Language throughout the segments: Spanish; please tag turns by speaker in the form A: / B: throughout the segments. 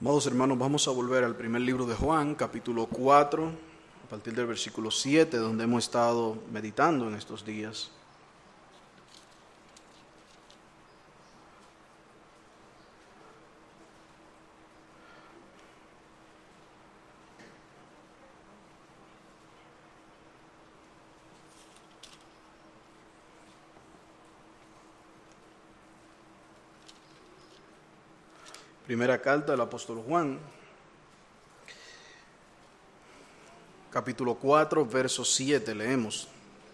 A: Amados hermanos, vamos a volver al primer libro de Juan, capítulo 4, a partir del versículo 7, donde hemos estado meditando en estos días. Primera carta del apóstol Juan, capítulo 4, verso 7, leemos.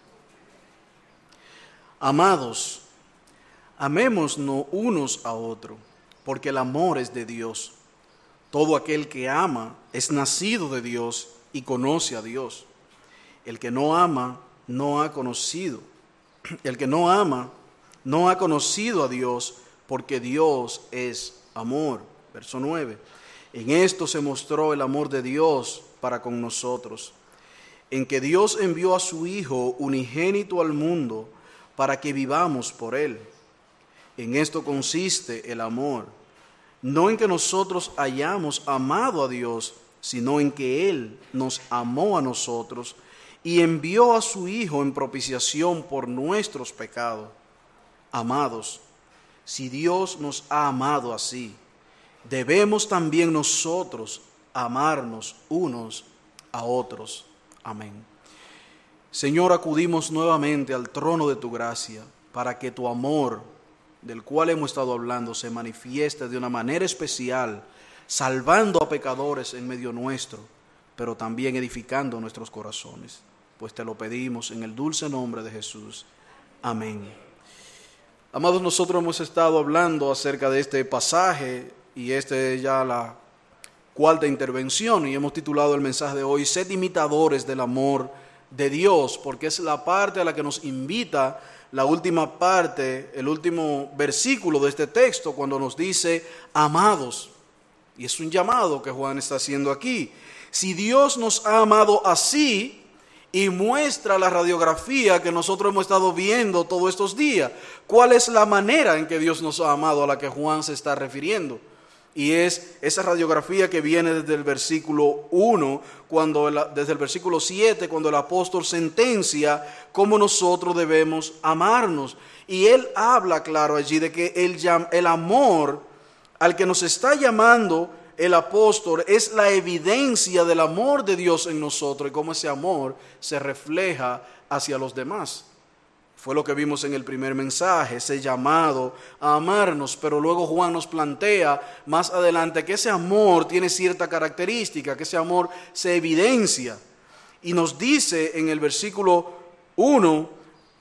A: Amados, amémonos unos a otros, porque el amor es de Dios. Todo aquel que ama es nacido de Dios y conoce a Dios. El que no ama no ha conocido. El que no ama no ha conocido a Dios, porque Dios es amor. Verso 9. En esto se mostró el amor de Dios para con nosotros, en que Dios envió a su Hijo unigénito al mundo para que vivamos por Él. En esto consiste el amor, no en que nosotros hayamos amado a Dios, sino en que Él nos amó a nosotros y envió a su Hijo en propiciación por nuestros pecados. Amados, si Dios nos ha amado así, debemos también nosotros amarnos unos a otros. Amén. Señor, acudimos nuevamente al trono de tu gracia para que tu amor, del cual hemos estado hablando, se manifieste de una manera especial, salvando a pecadores en medio nuestro, pero también edificando nuestros corazones. Pues te lo pedimos en el dulce nombre de Jesús. Amén. Amados, nosotros hemos estado hablando acerca de este pasaje y esta es ya la cuarta intervención y hemos titulado el mensaje de hoy, Sed imitadores del amor de Dios, porque es la parte a la que nos invita la última parte, el último versículo de este texto cuando nos dice, amados. Y es un llamado que Juan está haciendo aquí. Si Dios nos ha amado así, y muestra la radiografía que nosotros hemos estado viendo todos estos días. ¿Cuál es la manera en que Dios nos ha amado a la que Juan se está refiriendo? Y es esa radiografía que viene desde el versículo 1, desde el versículo 7, cuando el apóstol sentencia cómo nosotros debemos amarnos. Y él habla claro allí de que el amor al que nos está llamando el apóstol es la evidencia del amor de Dios en nosotros y cómo ese amor se refleja hacia los demás. Fue lo que vimos en el primer mensaje, ese llamado a amarnos, pero luego Juan nos plantea más adelante que ese amor tiene cierta característica, que ese amor se evidencia. Y nos dice en el versículo 1,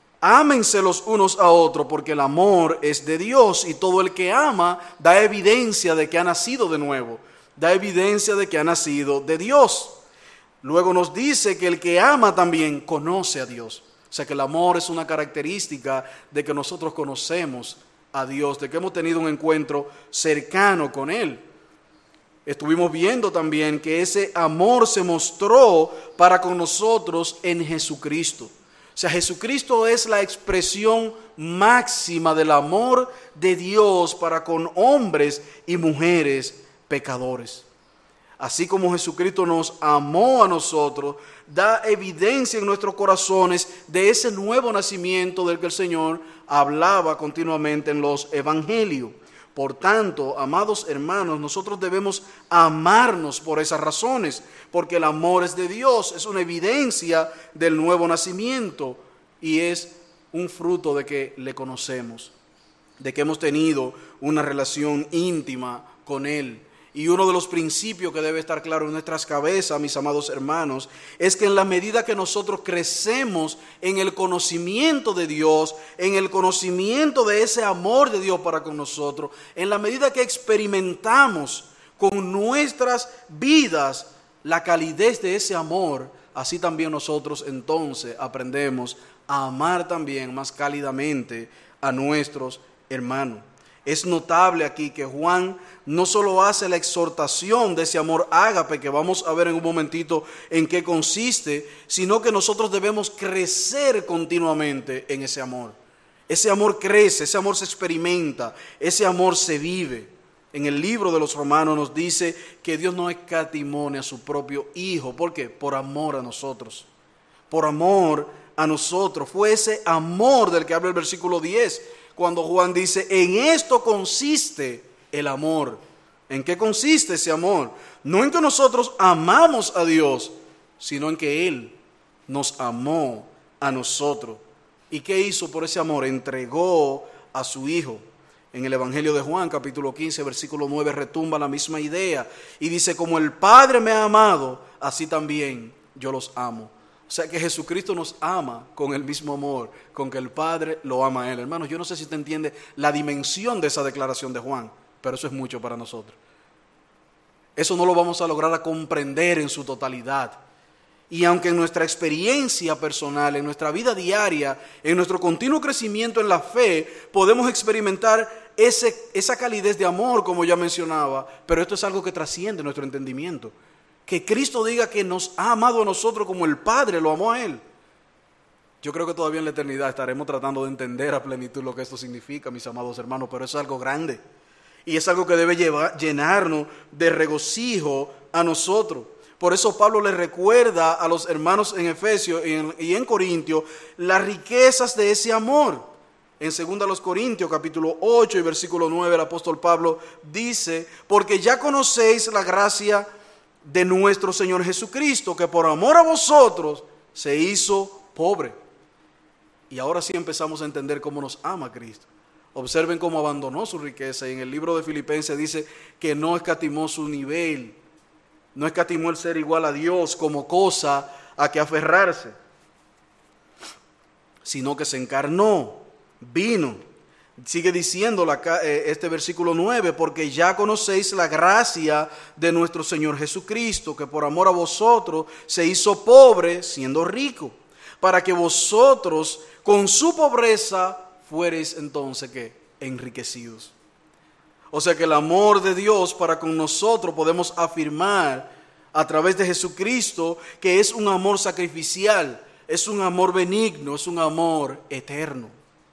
A: ámense los unos a otros porque el amor es de Dios y todo el que ama da evidencia de que ha nacido de nuevo, da evidencia de que ha nacido de Dios. Luego nos dice que el que ama también conoce a Dios. O sea que el amor es una característica de que nosotros conocemos a Dios, de que hemos tenido un encuentro cercano con Él. Estuvimos viendo también que ese amor se mostró para con nosotros en Jesucristo. O sea, Jesucristo es la expresión máxima del amor de Dios para con hombres y mujeres pecadores. Así como Jesucristo nos amó a nosotros, da evidencia en nuestros corazones de ese nuevo nacimiento del que el Señor hablaba continuamente en los evangelios. Por tanto, amados hermanos, nosotros debemos amarnos por esas razones, porque el amor es de Dios, es una evidencia del nuevo nacimiento y es un fruto de que le conocemos, de que hemos tenido una relación íntima con Él. Y uno de los principios que debe estar claro en nuestras cabezas, mis amados hermanos, es que en la medida que nosotros crecemos en el conocimiento de Dios, en el conocimiento de ese amor de Dios para con nosotros, en la medida que experimentamos con nuestras vidas la calidez de ese amor, así también nosotros entonces aprendemos a amar también más cálidamente a nuestros hermanos. Es notable aquí que Juan no solo hace la exhortación de ese amor ágape, que vamos a ver en un momentito en qué consiste, sino que nosotros debemos crecer continuamente en ese amor. Ese amor crece, ese amor se experimenta, ese amor se vive. En el libro de los Romanos nos dice que Dios no escatimó a su propio Hijo. ¿Por qué? Por amor a nosotros. Por amor a nosotros. Fue ese amor del que habla el versículo 10, cuando Juan dice, en esto consiste el amor. ¿En qué consiste ese amor? No en que nosotros amamos a Dios, sino en que Él nos amó a nosotros. ¿Y qué hizo por ese amor? Entregó a su Hijo. En el Evangelio de Juan, capítulo 15, versículo 9, retumba la misma idea. Y dice, como el Padre me ha amado, así también yo los amo. O sea que Jesucristo nos ama con el mismo amor con que el Padre lo ama a Él. Hermanos, yo no sé si usted entiende la dimensión de esa declaración de Juan, pero eso es mucho para nosotros. Eso no lo vamos a lograr a comprender en su totalidad. Y aunque en nuestra experiencia personal, en nuestra vida diaria, en nuestro continuo crecimiento en la fe, podemos experimentar esa calidez de amor, como ya mencionaba, pero esto es algo que trasciende nuestro entendimiento. Que Cristo diga que nos ha amado a nosotros como el Padre lo amó a Él. Yo creo que todavía en la eternidad estaremos tratando de entender a plenitud lo que esto significa, mis amados hermanos, pero es algo grande. Y es algo que debe llenarnos de regocijo a nosotros. Por eso Pablo le recuerda a los hermanos en Efesios y en Corintios las riquezas de ese amor. En 2 Corintios capítulo 8 y versículo 9 el apóstol Pablo dice, porque ya conocéis la gracia de nuestro Señor Jesucristo, que por amor a vosotros se hizo pobre. Y ahora sí empezamos a entender cómo nos ama Cristo. Observen cómo abandonó su riqueza. Y en el libro de Filipenses dice que no escatimó su nivel. No escatimó el ser igual a Dios como cosa a que aferrarse, sino que se encarnó, vino. Sigue diciendo este versículo 9, porque ya conocéis la gracia de nuestro Señor Jesucristo, que por amor a vosotros se hizo pobre siendo rico, para que vosotros con su pobreza fuereis entonces ¿qué? Enriquecidos. O sea que el amor de Dios para con nosotros podemos afirmar a través de Jesucristo que es un amor sacrificial, es un amor benigno, es un amor eterno.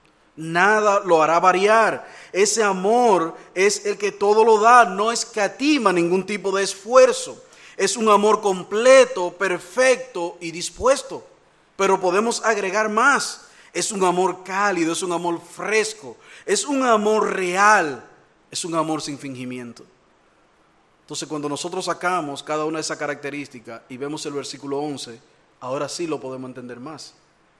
A: Nada lo hará variar. Ese amor es el que todo lo da, no escatima ningún tipo de esfuerzo. Es un amor completo, perfecto y dispuesto. Pero podemos agregar más. Es un amor cálido, es un amor fresco, es un amor real. Es un amor sin fingimiento. Entonces, cuando nosotros sacamos cada una de esas características y vemos el versículo 11, ahora sí lo podemos entender más.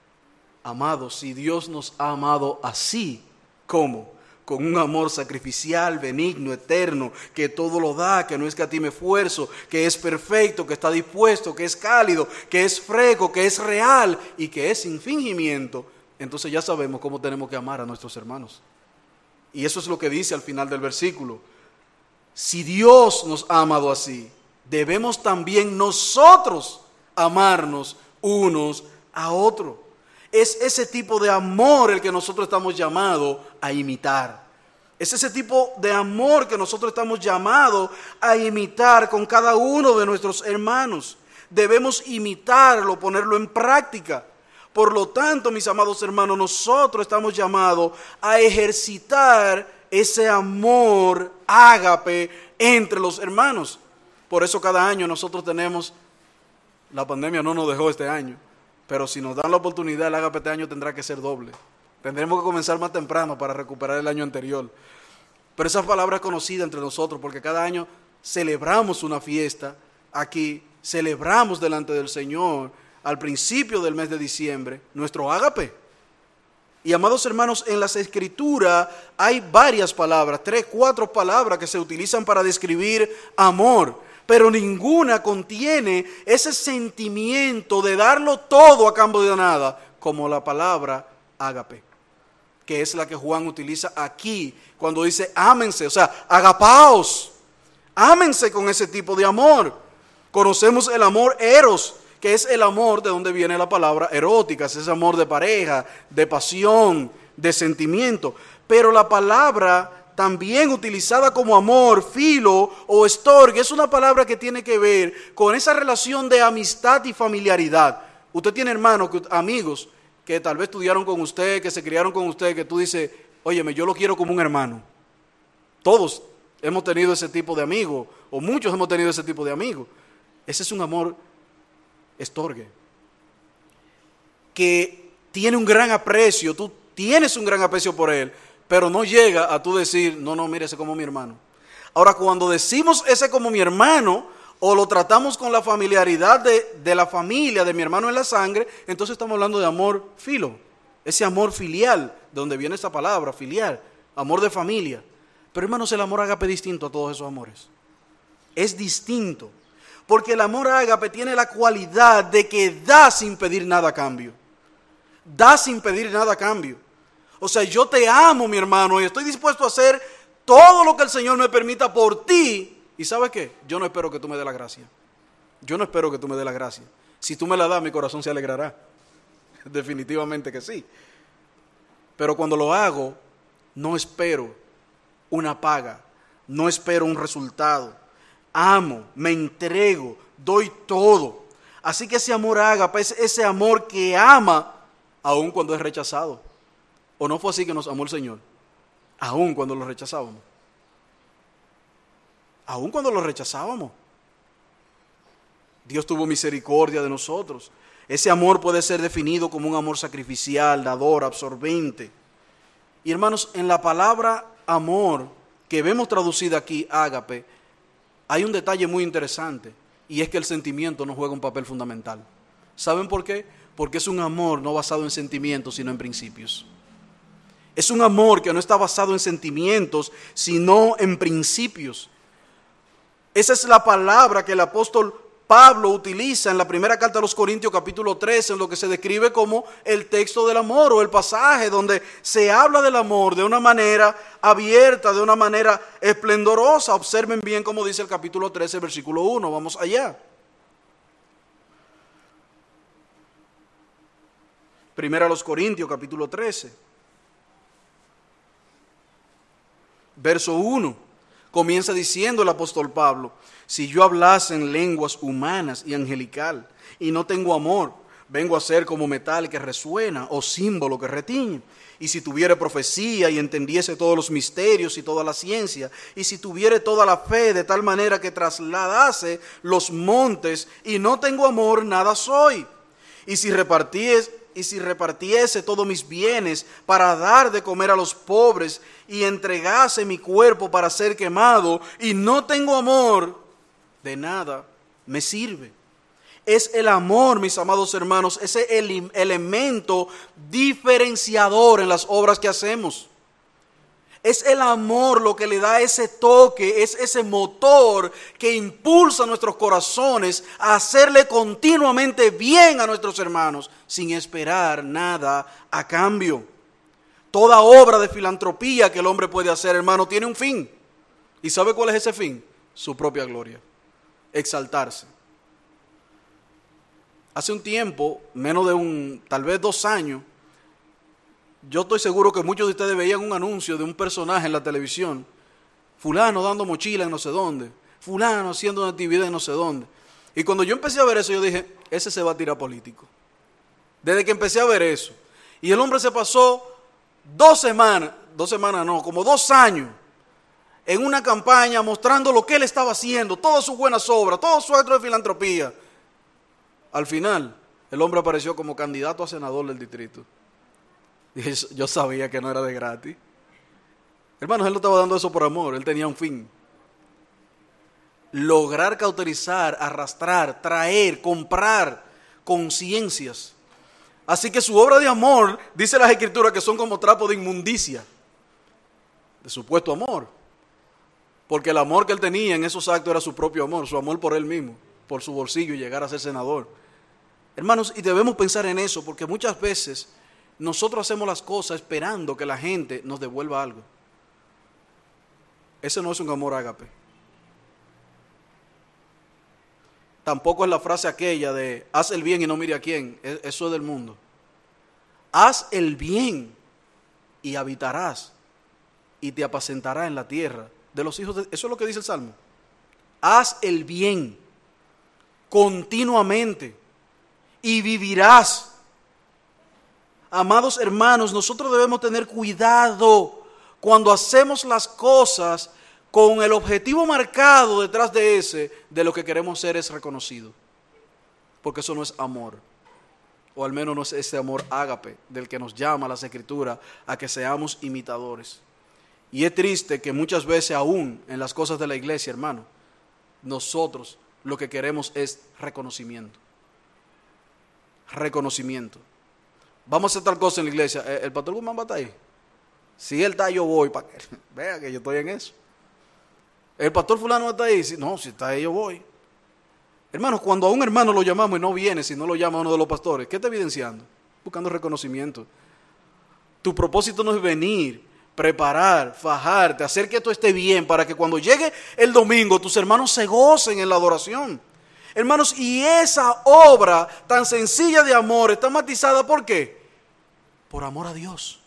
A: Amados, si Dios nos ha amado así, ¿cómo? Con un amor sacrificial, benigno, eterno, que todo lo da, que no escatima esfuerzo, que es perfecto, que está dispuesto, que es cálido, que es fresco, que es real y que es sin fingimiento, entonces ya sabemos cómo tenemos que amar a nuestros hermanos. Y eso es lo que dice al final del versículo. Si Dios nos ha amado así, debemos también nosotros amarnos unos a otros. Es ese tipo de amor el que nosotros estamos llamados a imitar. Es ese tipo de amor que nosotros estamos llamados a imitar con cada uno de nuestros hermanos. Debemos imitarlo, ponerlo en práctica. Por lo tanto, mis amados hermanos, nosotros estamos llamados a ejercitar ese amor ágape entre los hermanos. Por eso cada año nosotros tenemos, la pandemia no nos dejó este año, pero si nos dan la oportunidad, el ágape este año tendrá que ser doble. Tendremos que comenzar más temprano para recuperar el año anterior. Pero esa palabra es conocida entre nosotros porque cada año celebramos una fiesta aquí, celebramos delante del Señor al principio del mes de diciembre, nuestro ágape. Y amados hermanos, en las Escrituras hay varias palabras, 3, 4 palabras que se utilizan para describir amor, pero ninguna contiene ese sentimiento de darlo todo a cambio de nada, como la palabra ágape, que es la que Juan utiliza aquí, cuando dice ámense, o sea, agapaos, ámense con ese tipo de amor. Conocemos el amor eros, que es el amor de donde viene la palabra erótica, es ese amor de pareja, de pasión, de sentimiento. Pero la palabra también utilizada como amor, filo o storge, es una palabra que tiene que ver con esa relación de amistad y familiaridad. Usted tiene hermanos, amigos, que tal vez estudiaron con usted, que se criaron con usted, que tú dices, óyeme, yo lo quiero como un hermano. Todos hemos tenido ese tipo de amigo, o muchos hemos tenido ese tipo de amigo. Ese es un amor estorgue, que tiene un gran aprecio, tú tienes un gran aprecio por él, pero no llega a tú decir, no, mire, ese como mi hermano. Ahora, cuando decimos ese como mi hermano, o lo tratamos con la familiaridad de la familia, de mi hermano en la sangre, entonces estamos hablando de amor filo, ese amor filial, de donde viene esa palabra, filial, amor de familia. Pero hermanos, el amor ágape es distinto a todos esos amores. Es distinto, porque el amor ágape tiene la cualidad de que da sin pedir nada a cambio. Da sin pedir nada a cambio. O sea, yo te amo, mi hermano, y estoy dispuesto a hacer todo lo que el Señor me permita por ti. ¿Y sabes qué? Yo no espero que tú me des la gracia. Yo no espero que tú me des la gracia. Si tú me la das, mi corazón se alegrará. Definitivamente que sí. Pero cuando lo hago, no espero una paga. No espero un resultado. Amo, me entrego, doy todo. Así que ese amor ágape es ese amor que ama aun cuando es rechazado. ¿O no fue así que nos amó el Señor? Aun cuando lo rechazábamos. Aun cuando lo rechazábamos. Dios tuvo misericordia de nosotros. Ese amor puede ser definido como un amor sacrificial, dador, absorbente. Y hermanos, en la palabra amor que vemos traducida aquí, ágape, hay un detalle muy interesante, y es que el sentimiento no juega un papel fundamental. ¿Saben por qué? Porque es un amor no basado en sentimientos, sino en principios. Es un amor que no está basado en sentimientos, sino en principios. Esa es la palabra que el apóstol Pablo utiliza en la primera carta a los Corintios capítulo 13, en lo que se describe como el texto del amor, o el pasaje donde se habla del amor de una manera abierta, de una manera esplendorosa. Observen bien cómo dice el capítulo 13, versículo 1. Vamos allá. Primera a los Corintios capítulo 13, verso 1. Comienza diciendo el apóstol Pablo: si yo hablase en lenguas humanas y angelical y no tengo amor, vengo a ser como metal que resuena o símbolo que retiñe. Y si tuviere profecía y entendiese todos los misterios y toda la ciencia, y si tuviere toda la fe de tal manera que trasladase los montes y no tengo amor, nada soy. Y si repartiese todos mis bienes para dar de comer a los pobres y entregase mi cuerpo para ser quemado y no tengo amor, de nada me sirve. Es el amor, mis amados hermanos, ese elemento diferenciador en las obras que hacemos. Es el amor lo que le da ese toque, es ese motor que impulsa nuestros corazones a hacerle continuamente bien a nuestros hermanos, sin esperar nada a cambio. Toda obra de filantropía que el hombre puede hacer, hermano, tiene un fin. ¿Y sabe cuál es ese fin? Su propia gloria, exaltarse. Hace un tiempo, menos de tal vez 2 años, yo estoy seguro que muchos de ustedes veían un anuncio de un personaje en la televisión. Fulano dando mochila en no sé dónde. Fulano haciendo una actividad en no sé dónde. Y cuando yo empecé a ver eso, yo dije, ese se va a tirar político. Desde que empecé a ver eso. Y el hombre se pasó 2 semanas, como 2 años, en una campaña mostrando lo que él estaba haciendo, todas sus buenas obras, todo su acto de filantropía. Al final, el hombre apareció como candidato a senador del distrito. Y yo sabía que no era de gratis. Hermanos, él no estaba dando eso por amor, él tenía un fin. Lograr cauterizar, arrastrar, traer, comprar conciencias. Así que su obra de amor, dice las Escrituras, que son como trapo de inmundicia, de supuesto amor. Porque el amor que él tenía en esos actos era su propio amor, su amor por él mismo, por su bolsillo y llegar a ser senador. Hermanos, y debemos pensar en eso, porque muchas veces nosotros hacemos las cosas esperando que la gente nos devuelva algo. Ese no es un amor ágape. Tampoco es la frase aquella de haz el bien y no mire a quién. Eso es del mundo. Haz el bien y habitarás y te apacentarás en la tierra de los hijos de... Eso es lo que dice el Salmo. Haz el bien continuamente y vivirás. Amados hermanos, nosotros debemos tener cuidado cuando hacemos las cosas con el objetivo marcado detrás de ese, de lo que queremos ser es reconocido. Porque eso no es amor. O al menos no es ese amor ágape del que nos llama las Escrituras a que seamos imitadores. Y es triste que muchas veces aún en las cosas de la iglesia, hermano, nosotros lo que queremos es reconocimiento. Reconocimiento. Vamos a hacer tal cosa en la iglesia. ¿El pastor Guzmán va a estar ahí? Si él está, yo voy para que vea que yo estoy en eso. ¿El pastor fulano está ahí? No, si está ahí, yo voy. Hermanos, cuando a un hermano lo llamamos y no viene, si no lo llama uno de los pastores, ¿qué está evidenciando? Buscando reconocimiento. Tu propósito no es venir, preparar, fajarte, hacer que esto esté bien, para que cuando llegue el domingo tus hermanos se gocen en la adoración. Hermanos, y esa obra tan sencilla de amor está matizada, ¿por qué? Por amor a Dios.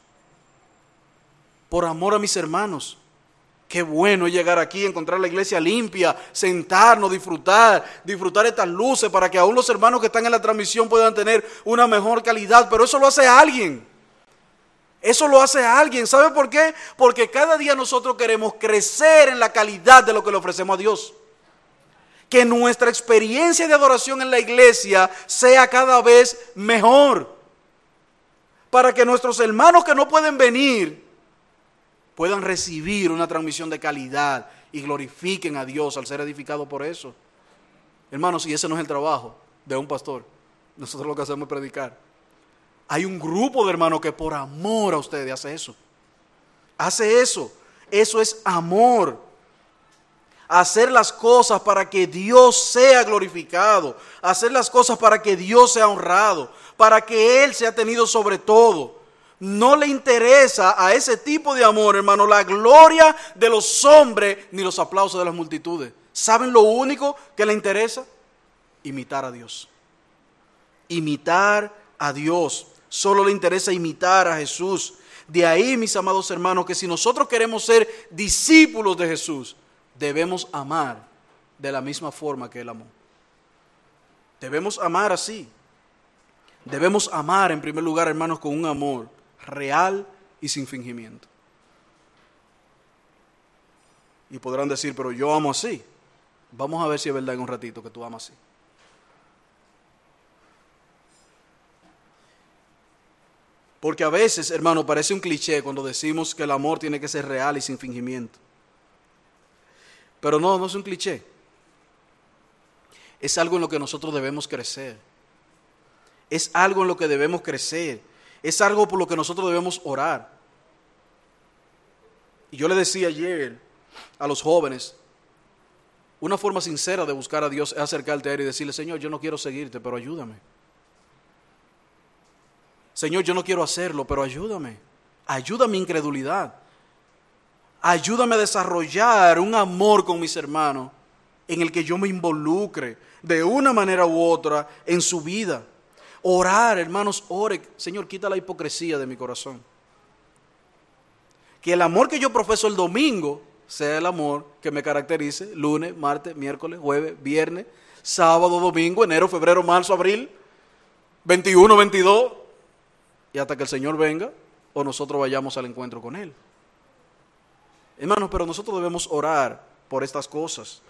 A: Por amor a mis hermanos. Qué bueno es llegar aquí, encontrar la iglesia limpia, sentarnos, disfrutar estas luces para que aún los hermanos que están en la transmisión puedan tener una mejor calidad. Pero eso lo hace alguien. Eso lo hace alguien. ¿Sabe por qué? Porque cada día nosotros queremos crecer en la calidad de lo que le ofrecemos a Dios. Que nuestra experiencia de adoración en la iglesia sea cada vez mejor. Para que nuestros hermanos que no pueden venir puedan recibir una transmisión de calidad y glorifiquen a Dios al ser edificados por eso. Hermanos, y ese no es el trabajo de un pastor. Nosotros lo que hacemos es predicar. Hay un grupo de hermanos que por amor a ustedes hace eso. Hace eso. Eso es amor. Hacer las cosas para que Dios sea glorificado. Hacer las cosas para que Dios sea honrado. Para que Él sea tenido sobre todo. No le interesa a ese tipo de amor, hermano, la gloria de los hombres ni los aplausos de las multitudes. ¿Saben lo único que le interesa? Imitar a Dios. Imitar a Dios. Solo le interesa imitar a Jesús. De ahí, mis amados hermanos, que si nosotros queremos ser discípulos de Jesús, debemos amar de la misma forma que Él amó. Debemos amar así. Debemos amar en primer lugar, hermanos, con un amor real y sin fingimiento. Y podrán decir, pero yo amo así. Vamos a ver si es verdad en un ratito que tú amas así. Porque a veces, hermano, parece un cliché cuando decimos que el amor tiene que ser real y sin fingimiento. Pero no es un cliché. Es algo en lo que nosotros debemos crecer. Es algo en lo que debemos crecer. Es algo por lo que nosotros debemos orar. Y yo le decía ayer a los jóvenes, una forma sincera de buscar a Dios es acercarte a Él y decirle, Señor, yo no quiero seguirte, pero ayúdame. Señor, yo no quiero hacerlo, pero ayúdame. Ayuda mi incredulidad. Ayúdame a desarrollar un amor con mis hermanos en el que yo me involucre de una manera u otra en su vida. Orar, hermanos, ore. Señor, quita la hipocresía de mi corazón. Que el amor que yo profeso el domingo sea el amor que me caracterice lunes, martes, miércoles, jueves, viernes, sábado, domingo, enero, febrero, marzo, abril, 21, 22, y hasta que el Señor venga o nosotros vayamos al encuentro con Él. Hermanos, pero nosotros debemos orar por estas cosas.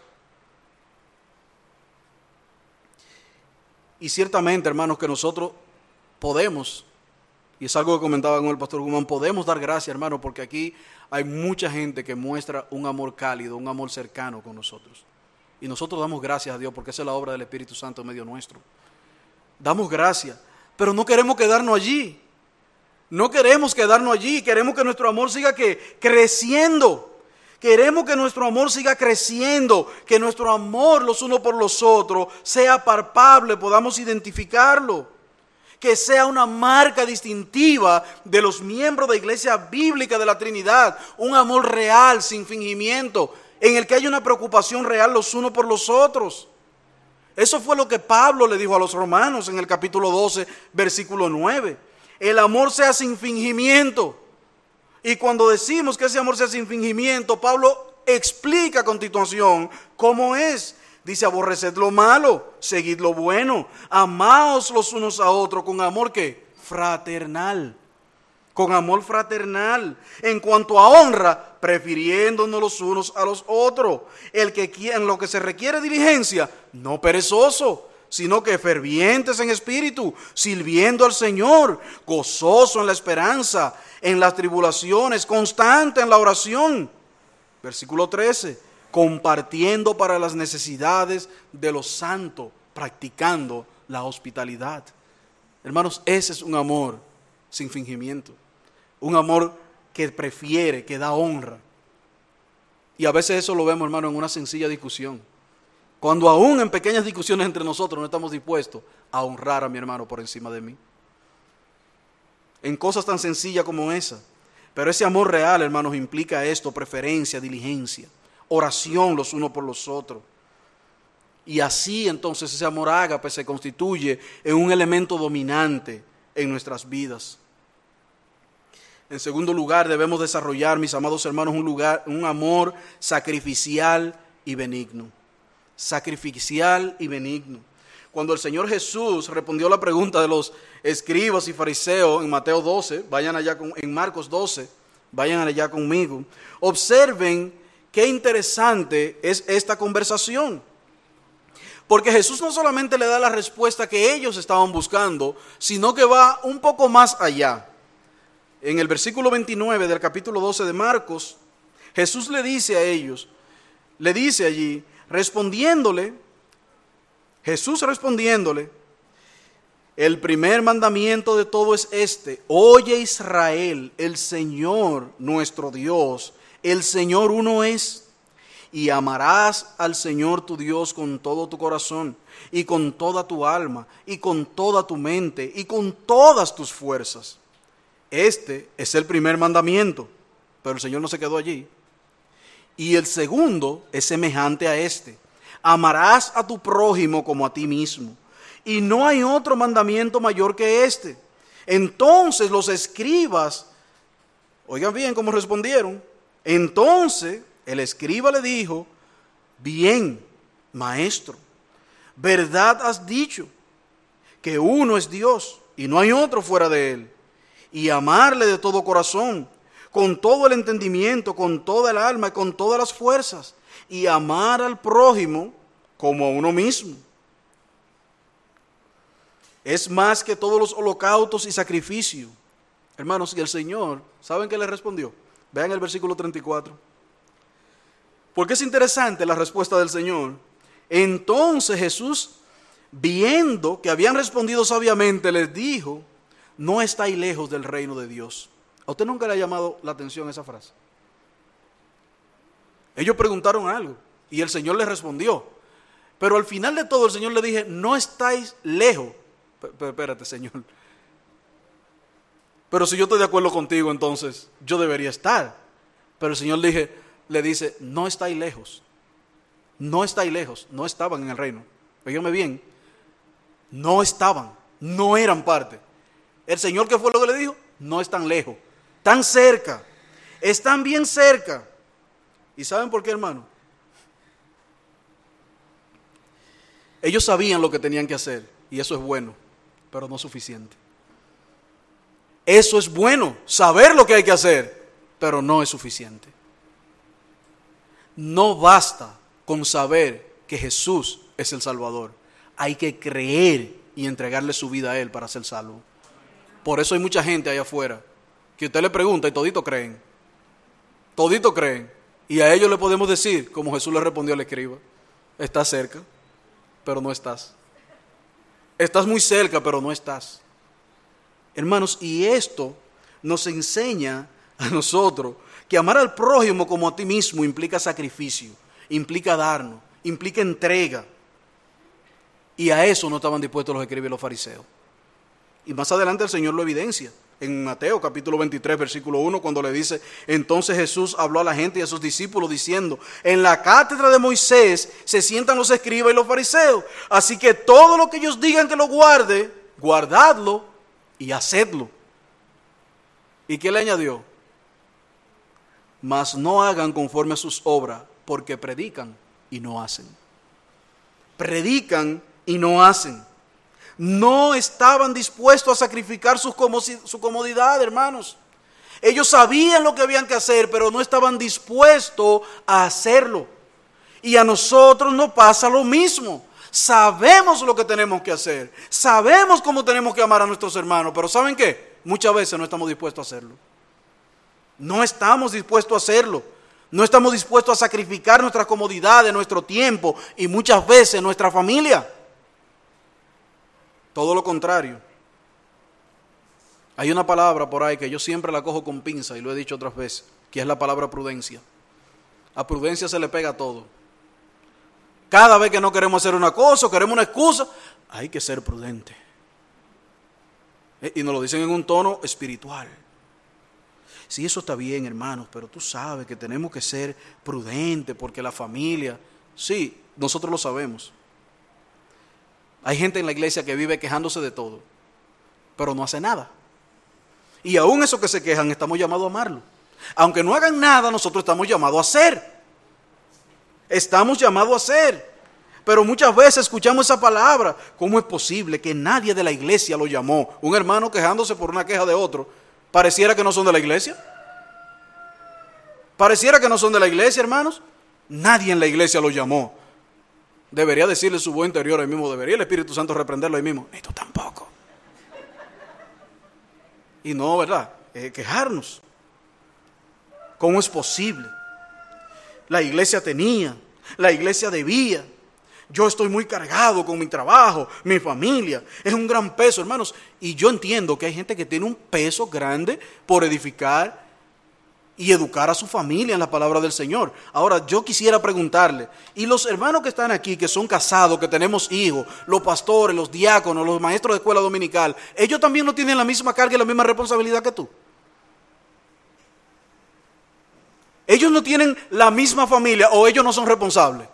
A: Y ciertamente, hermanos, que nosotros podemos, y es algo que comentaba con el pastor Guzmán, podemos dar gracias, hermanos, porque aquí hay mucha gente que muestra un amor cálido, un amor cercano con nosotros. Y nosotros damos gracias a Dios porque esa es la obra del Espíritu Santo en medio nuestro. Damos gracias, pero no queremos quedarnos allí. No queremos quedarnos allí, queremos que nuestro amor siga creciendo. Queremos que nuestro amor siga creciendo, que nuestro amor los unos por los otros sea palpable, podamos identificarlo. Que sea una marca distintiva de los miembros de la iglesia bíblica de la Trinidad. Un amor real, sin fingimiento, en el que haya una preocupación real los unos por los otros. Eso fue lo que Pablo le dijo a los romanos en el capítulo 12, versículo 9. El amor sea sin fingimiento. Y cuando decimos que ese amor sea sin fingimiento, Pablo explica a continuación cómo es. Dice, aborreced lo malo, seguid lo bueno, amaos los unos a otros con amor ¿qué? Fraternal. con amor fraternal, en cuanto a honra, prefiriéndonos los unos a los otros. El que en lo que se requiere diligencia, no perezoso, sino que fervientes en espíritu, sirviendo al Señor, gozoso en la esperanza, en las tribulaciones, constante en la oración. Versículo 13, compartiendo para las necesidades de los santos, practicando la hospitalidad. Hermanos, ese es un amor sin fingimiento, un amor que prefiere, que da honra. Y a veces eso lo vemos, hermano, en una sencilla discusión. Cuando aún en pequeñas discusiones entre nosotros no estamos dispuestos a honrar a mi hermano por encima de mí. En cosas tan sencillas como esa. Pero ese amor real, hermanos, implica esto: preferencia, diligencia, oración los unos por los otros. Y así entonces ese amor ágape se constituye en un elemento dominante en nuestras vidas. En segundo lugar, debemos desarrollar, mis amados hermanos, un amor sacrificial y benigno. Sacrificial y benigno. Cuando el Señor Jesús respondió la pregunta de los escribas y fariseos en Mateo 12, vayan allá en Marcos 12, vayan allá conmigo. Observen qué interesante es esta conversación. Porque Jesús no solamente le da la respuesta que ellos estaban buscando, sino que va un poco más allá. En el versículo 29 del capítulo 12 de Marcos, Jesús le dice a ellos, le dice allí, Jesús respondiéndole, el primer mandamiento de todo es este: oye Israel, el Señor nuestro Dios, el Señor uno es. Y amarás al Señor tu Dios con todo tu corazón, y con toda tu alma, y con toda tu mente, y con todas tus fuerzas. Este es el primer mandamiento, pero el Señor no se quedó allí. Y el segundo es semejante a este: amarás a tu prójimo como a ti mismo. Y no hay otro mandamiento mayor que este. Entonces los escribas, oigan bien cómo respondieron. Entonces el escriba le dijo: bien, maestro, verdad has dicho, que uno es Dios y no hay otro fuera de él. Y amarle de todo corazón, con todo el entendimiento, con toda el alma y con todas las fuerzas. Y amar al prójimo como a uno mismo. Es más que todos los holocaustos y sacrificios. Hermanos, y el Señor, ¿saben qué le respondió? Vean el versículo 34. Porque es interesante la respuesta del Señor. Entonces Jesús, viendo que habían respondido sabiamente, les dijo: no estáis lejos del reino de Dios. ¿A usted nunca le ha llamado la atención esa frase? Ellos preguntaron algo y el Señor les respondió. Pero al final de todo el Señor le dije: no estáis lejos. Espérate, Señor. Pero si yo estoy de acuerdo contigo, entonces yo debería estar. Pero el Señor le dice: no estáis lejos. No estáis lejos. No estaban en el reino. Óigame bien. No estaban. No eran parte. El Señor, ¿qué fue lo que le dijo? No están lejos. Están cerca. Están bien cerca. ¿Y saben por qué, hermano? Ellos sabían lo que tenían que hacer. Y eso es bueno, pero no suficiente. Eso es bueno, saber lo que hay que hacer, pero no es suficiente. No basta con saber que Jesús es el Salvador. Hay que creer y entregarle su vida a Él para ser salvo. Por eso hay mucha gente allá afuera que usted le pregunta y todito creen. Todito creen. Y a ellos le podemos decir, como Jesús le respondió al escriba: estás cerca, pero no estás. Estás muy cerca, pero no estás. Hermanos, y esto nos enseña a nosotros que amar al prójimo como a ti mismo implica sacrificio, implica darnos, implica entrega. Y a eso no estaban dispuestos los escribas y los fariseos. Y más adelante el Señor lo evidencia. En Mateo capítulo 23, versículo 1, cuando le dice: entonces Jesús habló a la gente y a sus discípulos diciendo: en la cátedra de Moisés se sientan los escribas y los fariseos. Así que todo lo que ellos digan que lo guarde, guardadlo y hacedlo. ¿Y qué le añadió? Mas no hagan conforme a sus obras, porque predican y no hacen. Predican y no hacen. No estaban dispuestos a sacrificar su comodidad, hermanos. Ellos sabían lo que habían que hacer, pero no estaban dispuestos a hacerlo. Y a nosotros nos pasa lo mismo. Sabemos lo que tenemos que hacer. Sabemos cómo tenemos que amar a nuestros hermanos. Pero ¿saben qué? Muchas veces no estamos dispuestos a hacerlo. No estamos dispuestos a hacerlo. No estamos dispuestos a sacrificar nuestras comodidades, nuestro tiempo y muchas veces nuestra familia. Todo lo contrario. Hay una palabra por ahí que yo siempre la cojo con pinza y lo he dicho otras veces, que es la palabra prudencia. A prudencia se le pega todo. Cada vez que no queremos hacer una cosa o queremos una excusa, hay que ser prudente. Y nos lo dicen en un tono espiritual. Sí, eso está bien, hermanos, pero tú sabes que tenemos que ser prudentes porque la familia, sí, nosotros lo sabemos. Hay gente en la iglesia que vive quejándose de todo, pero no hace nada. Y aún esos que se quejan estamos llamados a amarlo. Aunque no hagan nada, nosotros estamos llamados a hacer. Estamos llamados a hacer. Pero muchas veces escuchamos esa palabra. ¿Cómo es posible que nadie de la iglesia lo llamó? Un hermano quejándose por una queja de otro. Pareciera que no son de la iglesia. Pareciera que no son de la iglesia, hermanos. Nadie en la iglesia lo llamó. Debería decirle su voz interior ahí mismo. Debería el Espíritu Santo reprenderlo ahí mismo. Ni tú tampoco. Y no, ¿verdad? Quejarnos. ¿Cómo es posible? La iglesia tenía, la iglesia debía. Yo estoy muy cargado con mi trabajo, mi familia. Es un gran peso, hermanos. Y yo entiendo que hay gente que tiene un peso grande por edificar y educar a su familia en la palabra del Señor. Ahora, yo quisiera preguntarle, y los hermanos que están aquí, que son casados, que tenemos hijos, los pastores, los diáconos, los maestros de escuela dominical, ¿ellos también no tienen la misma carga y la misma responsabilidad que tú? ¿Ellos no tienen la misma familia o ellos no son responsables?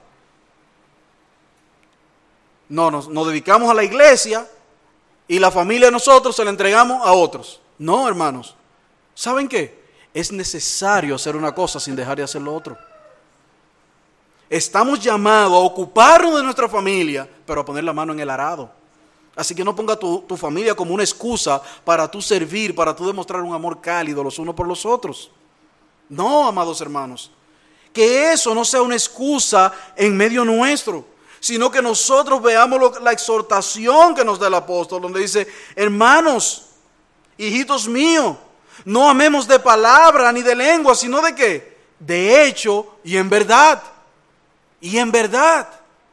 A: No, nos dedicamos a la iglesia y la familia de nosotros se la entregamos a otros. No, hermanos. ¿Saben qué? Es necesario hacer una cosa sin dejar de hacer lo otro. Estamos llamados a ocuparnos de nuestra familia, pero a poner la mano en el arado. Así que no ponga tu familia como una excusa para tú servir, para tú demostrar un amor cálido los unos por los otros. No, amados hermanos, que eso no sea una excusa en medio nuestro, sino que nosotros veamos la exhortación que nos da el apóstol, donde dice, hermanos, hijitos míos, no amemos de palabra ni de lengua, sino de ¿qué? De hecho y en verdad. Y en verdad.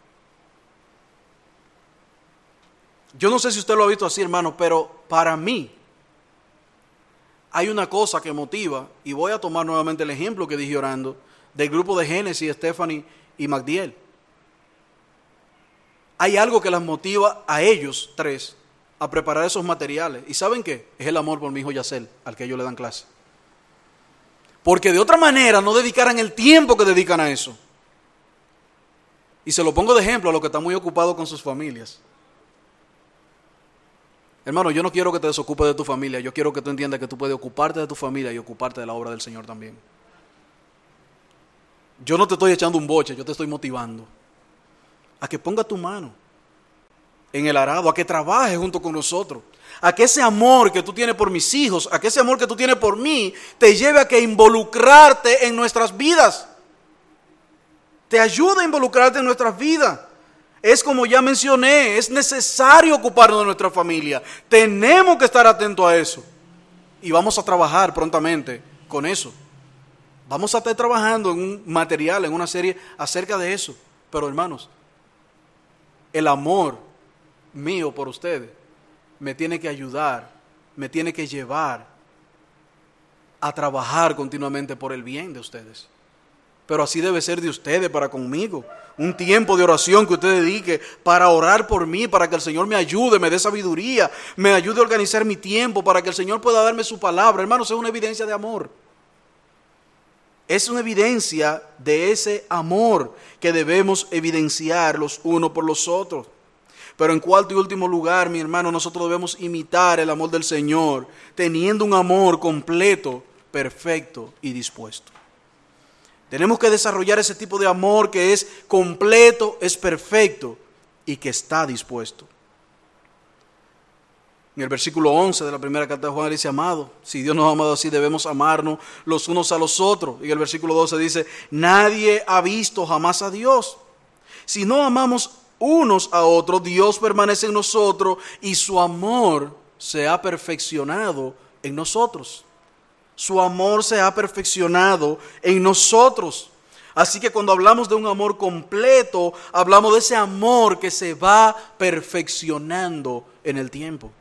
A: Yo no sé si usted lo ha visto así, hermano, pero para mí hay una cosa que motiva, y voy a tomar nuevamente el ejemplo que dije orando, del grupo de Génesis, Stephanie y Magdiel. Hay algo que las motiva a ellos tres a preparar esos materiales. ¿Y saben qué? Es el amor por mi hijo Yacel, al que ellos le dan clase. Porque de otra manera no dedicaran el tiempo que dedican a eso. Y se lo pongo de ejemplo a los que están muy ocupados con sus familias. Hermano, yo no quiero que te desocupes de tu familia. Yo quiero que tú entiendas que tú puedes ocuparte de tu familia y ocuparte de la obra del Señor también. Yo no te estoy echando un boche, yo te estoy motivando a que ponga tu mano en el arado, a que trabajes junto con nosotros, a que ese amor que tú tienes por mis hijos, a que ese amor que tú tienes por mí, te lleve a que involucrarte en nuestras vidas. Te ayuda a involucrarte en nuestras vidas. Es como ya mencioné, es necesario ocuparnos de nuestra familia. Tenemos que estar atentos a eso. Y vamos a trabajar prontamente con eso. Vamos a estar trabajando en un material, en una serie acerca de eso. Pero hermanos, el amor mío por ustedes me tiene que ayudar, me tiene que llevar a trabajar continuamente por el bien de ustedes. Pero así debe ser de ustedes para conmigo. Un tiempo de oración que usted dedique para orar por mí, para que el Señor me ayude, me dé sabiduría, me ayude a organizar mi tiempo, para que el Señor pueda darme su palabra. Hermanos, es una evidencia de amor. Es una evidencia de ese amor que debemos evidenciar los unos por los otros. Pero en cuarto y último lugar, mi hermano, nosotros debemos imitar el amor del Señor, teniendo un amor completo, perfecto y dispuesto. Tenemos que desarrollar ese tipo de amor que es completo, es perfecto y que está dispuesto. En el versículo 11 de la primera carta de Juan dice, amado, si Dios nos ha amado así, debemos amarnos los unos a los otros. Y el versículo 12 dice, nadie ha visto jamás a Dios. Si no amamos unos a otros, Dios permanece en nosotros y su amor se ha perfeccionado en nosotros. Su amor se ha perfeccionado en nosotros. Así que cuando hablamos de un amor completo, hablamos de ese amor que se va perfeccionando en el tiempo.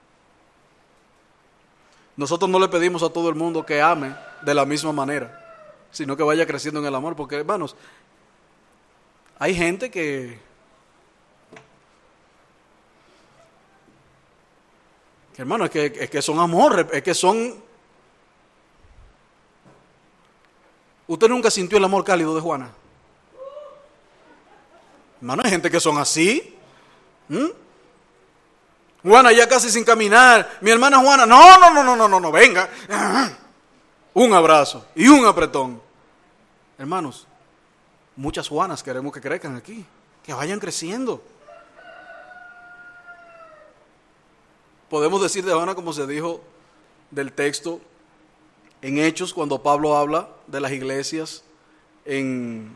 A: Nosotros no le pedimos a todo el mundo que ame de la misma manera, sino que vaya creciendo en el amor, porque hermanos, hay gente hermano, es que son amor, es que son... ¿Usted nunca sintió el amor cálido de Juana? Hermano, hay gente que son así. Juana ya casi sin caminar. Mi hermana Juana, no, venga. Un abrazo y un apretón. Hermanos, muchas Juanas queremos que crezcan aquí, que vayan creciendo. Podemos decir de Juana como se dijo del texto en Hechos, cuando Pablo habla de las iglesias en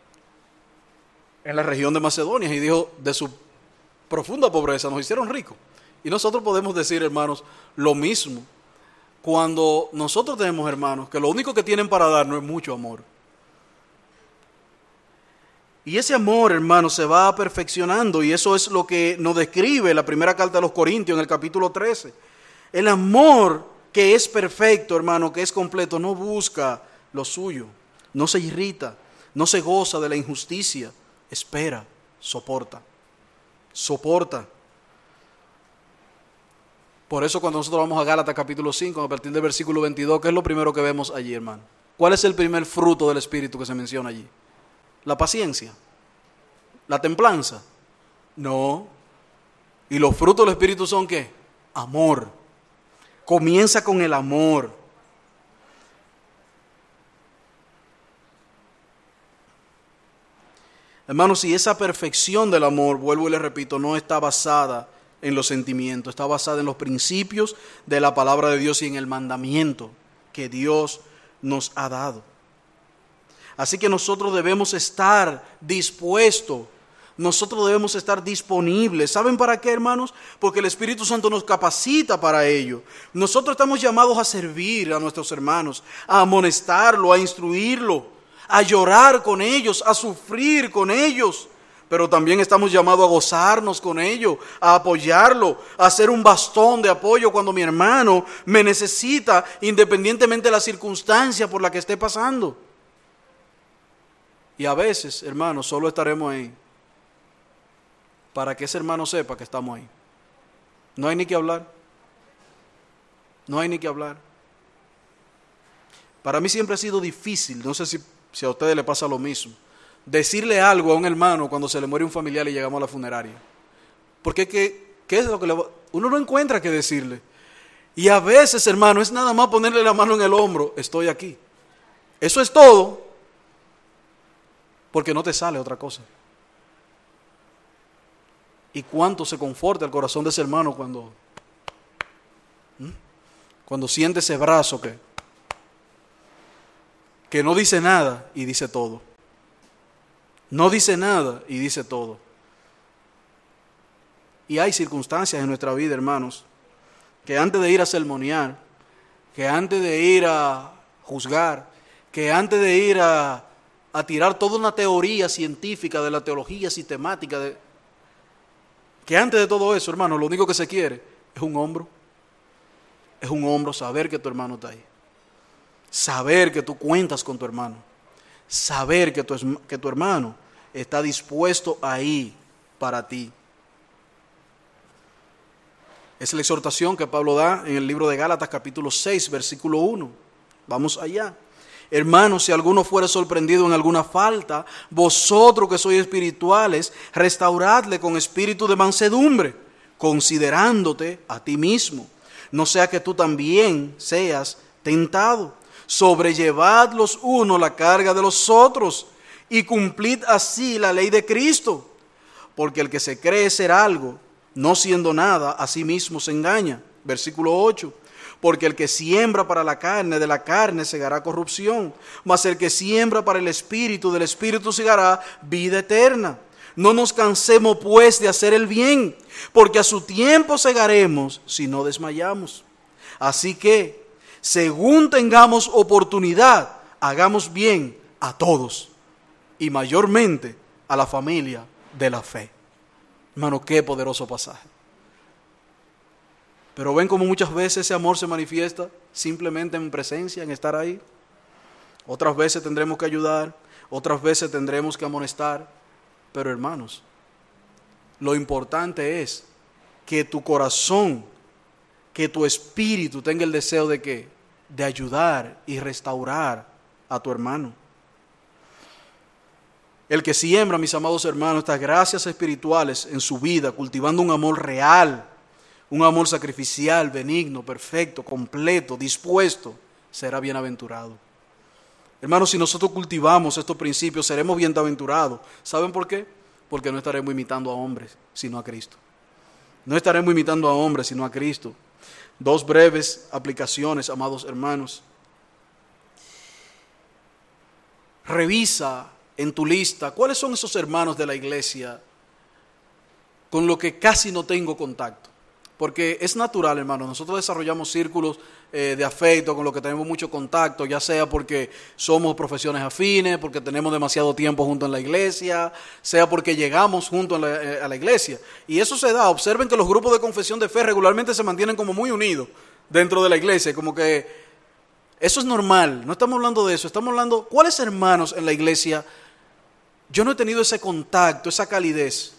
A: la región de Macedonia, y dijo, de su profunda pobreza nos hicieron ricos. Y nosotros podemos decir, hermanos, lo mismo cuando nosotros tenemos hermanos que lo único que tienen para darnos es mucho amor. Y ese amor, hermanos, se va perfeccionando, y eso es lo que nos describe la primera carta de los Corintios en el capítulo 13. El amor que es perfecto, hermano, que es completo, no busca lo suyo, no se irrita, no se goza de la injusticia, espera, soporta. Por eso cuando nosotros vamos a Gálatas capítulo 5, a partir del versículo 22, ¿qué es lo primero que vemos allí, hermano? ¿Cuál es el primer fruto del Espíritu que se menciona allí? ¿La paciencia? ¿La templanza? No. ¿Y los frutos del Espíritu son qué? Amor. Comienza con el amor. Hermanos, si esa perfección del amor, vuelvo y le repito, no está basada en los sentimientos, está basada en los principios de la palabra de Dios y en el mandamiento que Dios nos ha dado. Así que nosotros debemos estar dispuestos, nosotros debemos estar disponibles. ¿Saben para qué, hermanos? Porque el Espíritu Santo nos capacita para ello. Nosotros estamos llamados a servir a nuestros hermanos, a amonestarlo, a instruirlo, a llorar con ellos, a sufrir con ellos. Pero también estamos llamados a gozarnos con ellos, a apoyarlo, a ser un bastón de apoyo cuando mi hermano me necesita, independientemente de la circunstancia por la que esté pasando. Y a veces, hermanos, solo estaremos ahí para que ese hermano sepa que estamos ahí. No hay ni que hablar. No hay ni que hablar. Para mí siempre ha sido difícil, no sé si a ustedes les pasa lo mismo, decirle algo a un hermano cuando se le muere un familiar y llegamos a la funeraria. Porque ¿qué es lo que uno no encuentra que decirle? Y a veces, hermano, es nada más ponerle la mano en el hombro, estoy aquí. Eso es todo, porque no te sale otra cosa. Y cuánto se conforta el corazón de ese hermano cuando siente ese brazo que no dice nada y dice todo. No dice nada y dice todo. Y hay circunstancias en nuestra vida, hermanos, que antes de ir a sermonear, que antes de ir a juzgar, que antes de ir a tirar toda una teoría científica de la teología sistemática, que antes de todo eso, hermano, lo único que se quiere es un hombro. Es un hombro, saber que tu hermano está ahí. Saber que tú cuentas con tu hermano. Saber que tu hermano está dispuesto ahí para ti. Es la exhortación que Pablo da en el libro de Gálatas capítulo 6, versículo 1. Vamos allá. Hermanos, si alguno fuere sorprendido en alguna falta, vosotros que sois espirituales, restauradle con espíritu de mansedumbre, considerándote a ti mismo. No sea que tú también seas tentado. Sobrellevad los unos la carga de los otros y cumplid así la ley de Cristo. Porque el que se cree ser algo, No siendo nada, a sí mismo se engaña. Versículo 8. Porque el que siembra para la carne, de la carne segará corrupción. Mas el que siembra para el Espíritu, del Espíritu segará vida eterna. No nos cansemos pues de hacer el bien, porque a su tiempo segaremos si no desmayamos. Así que, según tengamos oportunidad, hagamos bien a todos, y mayormente a la familia de la fe. Hermano, qué poderoso pasaje. Pero ven cómo muchas veces ese amor se manifiesta simplemente en presencia, en estar ahí. Otras veces tendremos que ayudar, otras veces tendremos que amonestar. Pero hermanos, lo importante es que tu corazón, que tu espíritu tenga el deseo de ¿qué? De ayudar y restaurar a tu hermano. El que siembra, mis amados hermanos, estas gracias espirituales en su vida, cultivando un amor real, un amor sacrificial, benigno, perfecto, completo, dispuesto, será bienaventurado. Hermanos, si nosotros cultivamos estos principios, seremos bienaventurados. ¿Saben por qué? Porque no estaremos imitando a hombres, sino a Cristo. No estaremos imitando a hombres, sino a Cristo. Dos breves aplicaciones, amados hermanos. Revisa en tu lista cuáles son esos hermanos de la iglesia con los que casi no tengo contacto. Porque es natural, hermano, nosotros desarrollamos círculos de afecto con los que tenemos mucho contacto, ya sea porque somos profesiones afines, porque tenemos demasiado tiempo juntos en la iglesia, sea porque llegamos juntos a la iglesia. Y eso se da, observen que los grupos de confesión de fe regularmente se mantienen como muy unidos dentro de la iglesia, como que eso es normal, no estamos hablando de eso, estamos hablando, ¿cuáles hermanos en la iglesia? Yo no he tenido ese contacto, esa calidez.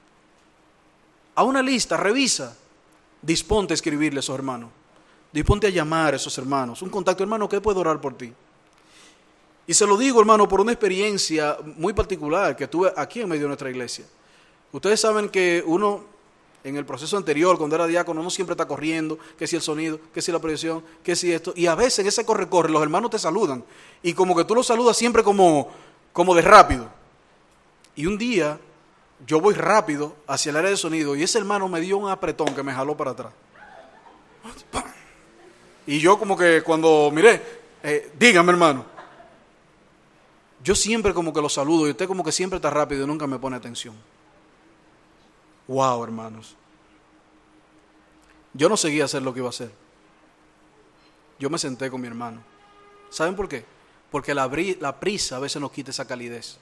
A: A una lista, revisa. Disponte a escribirle a esos hermanos. Disponte a llamar a esos hermanos. Un contacto, hermano, que puedo orar por ti. Y se lo digo, hermano, por una experiencia muy particular que tuve aquí en medio de nuestra iglesia. Ustedes saben que uno, en el proceso anterior, cuando era diácono, uno siempre está corriendo, que si el sonido, que si la proyección, que si esto. Y a veces en ese corre-corre los hermanos te saludan. Y como que tú los saludas siempre como de rápido. Y un día yo voy rápido hacia el área de sonido y ese hermano me dio un apretón que me jaló para atrás. Y yo como que cuando miré, dígame hermano. Yo siempre como que lo saludo y usted como que siempre está rápido y nunca me pone atención. Wow, hermanos. Yo no seguí a hacer lo que iba a hacer. Yo me senté con mi hermano. ¿Saben por qué? Porque la prisa a veces nos quita esa calidez.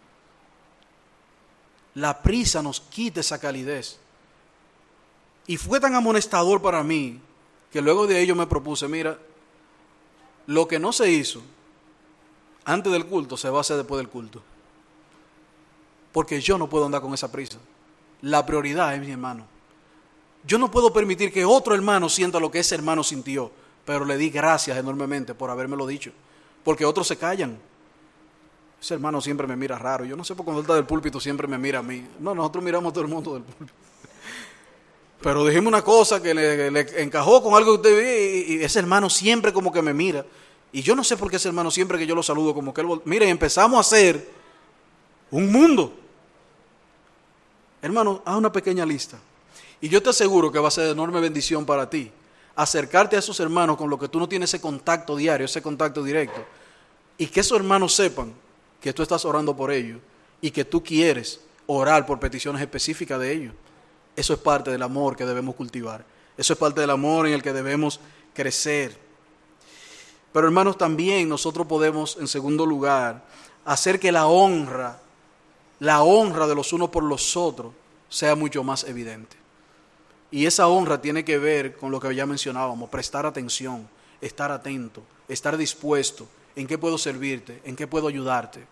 A: La prisa nos quita esa calidez. Y fue tan amonestador para mí que luego de ello me propuse, mira, lo que no se hizo antes del culto se va a hacer después del culto. Porque yo no puedo andar con esa prisa. La prioridad es mi hermano. Yo no puedo permitir que otro hermano sienta lo que ese hermano sintió, pero le di gracias enormemente por habérmelo dicho. Porque otros se callan. Ese hermano siempre me mira raro. Yo no sé por qué cuando él está del púlpito siempre me mira a mí. No, nosotros miramos a todo el mundo del púlpito. Pero dijimos una cosa que le encajó con algo que usted ve y ese hermano siempre como que me mira. Y yo no sé por qué ese hermano siempre que yo lo saludo como que él... Mire, empezamos a hacer un mundo. Hermano, haz una pequeña lista. Y yo te aseguro que va a ser de enorme bendición para ti. Acercarte a esos hermanos con los que tú no tienes ese contacto diario, ese contacto directo. Y que esos hermanos sepan que tú estás orando por ellos y que tú quieres orar por peticiones específicas de ellos. Eso es parte del amor que debemos cultivar. Eso es parte del amor en el que debemos crecer. Pero hermanos, también nosotros podemos, en segundo lugar, hacer que la honra de los unos por los otros sea mucho más evidente. Y esa honra tiene que ver con lo que ya mencionábamos, prestar atención, estar atento, estar dispuesto. ¿En qué puedo servirte? ¿En qué puedo ayudarte?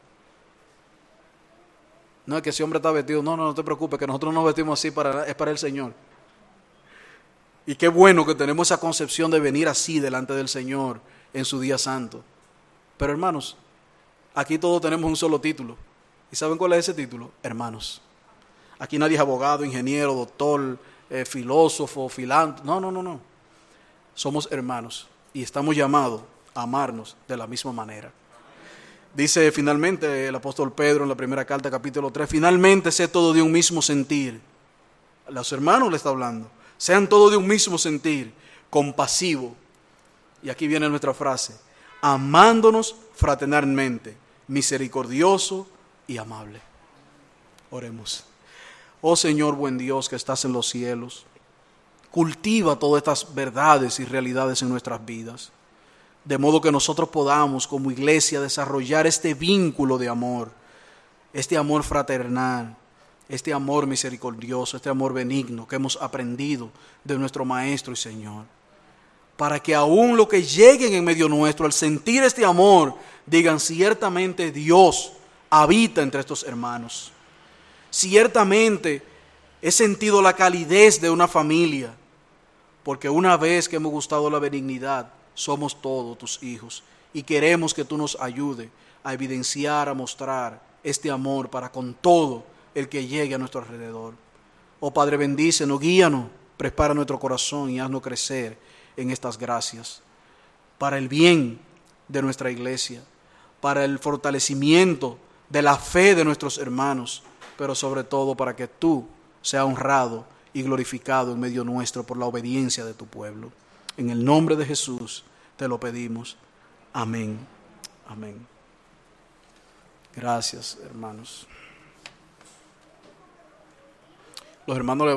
A: No es que ese hombre está vestido. No te preocupes, que nosotros nos vestimos así, es para el Señor. Y qué bueno que tenemos esa concepción de venir así delante del Señor en su día santo. Pero hermanos, aquí todos tenemos un solo título. ¿Y saben cuál es ese título? Hermanos. Aquí nadie es abogado, ingeniero, doctor, filósofo, filántropo. No. Somos hermanos y estamos llamados a amarnos de la misma manera. Dice finalmente el apóstol Pedro en la primera carta, capítulo 3, finalmente sé todo de un mismo sentir. A los hermanos le está hablando. Sean todos de un mismo sentir, compasivo. Y aquí viene nuestra frase: amándonos fraternalmente, misericordioso y amable. Oremos. Oh Señor, buen Dios que estás en los cielos, cultiva todas estas verdades y realidades en nuestras vidas, de modo que nosotros podamos como iglesia desarrollar este vínculo de amor, este amor fraternal, este amor misericordioso, este amor benigno que hemos aprendido de nuestro Maestro y Señor, para que aún los que lleguen en medio nuestro, al sentir este amor, digan: ciertamente Dios habita entre estos hermanos. Ciertamente he sentido la calidez de una familia, porque una vez que hemos gustado la benignidad, somos todos tus hijos y queremos que tú nos ayudes a evidenciar, a mostrar este amor para con todo el que llegue a nuestro alrededor. Oh Padre, bendícenos, guíanos, prepara nuestro corazón y haznos crecer en estas gracias, para el bien de nuestra iglesia, para el fortalecimiento de la fe de nuestros hermanos, pero sobre todo para que tú seas honrado y glorificado en medio nuestro por la obediencia de tu pueblo. En el nombre de Jesús te lo pedimos. Amén. Amén. Gracias, hermanos. Los hermanos